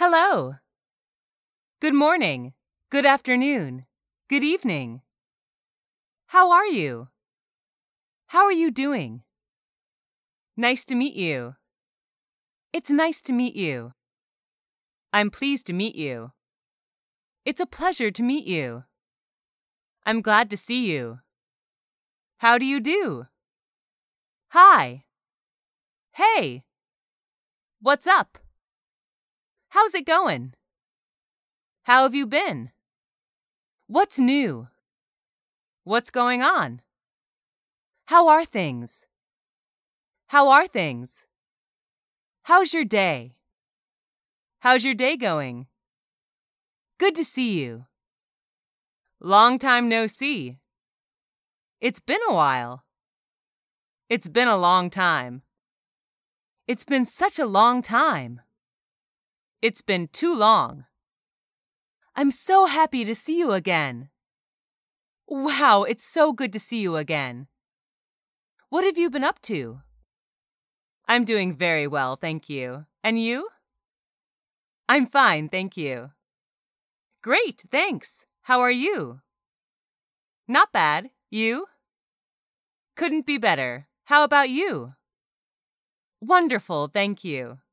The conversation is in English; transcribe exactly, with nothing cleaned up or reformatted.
Hello. Good morning. Good afternoon. Good evening. How are you? How are you doing? Nice to meet you. It's nice to meet you. I'm pleased to meet you. It's a pleasure to meet you. I'm glad to see you. How do you do? Hi. Hey. What's up? How's it going? How have you been? What's new? What's going on? How are things? How are things? How's your day? How's your day going? Good to see you. Long time no see. It's been a while. It's been a long time. It's been such a long time. It's been too long. I'm so happy to see you again. Wow, it's so good to see you again. What have you been up to? I'm doing very well, thank you. And you? I'm fine, thank you. Great, thanks. How are you? Not bad. You? Couldn't be better. How about you? Wonderful, thank you.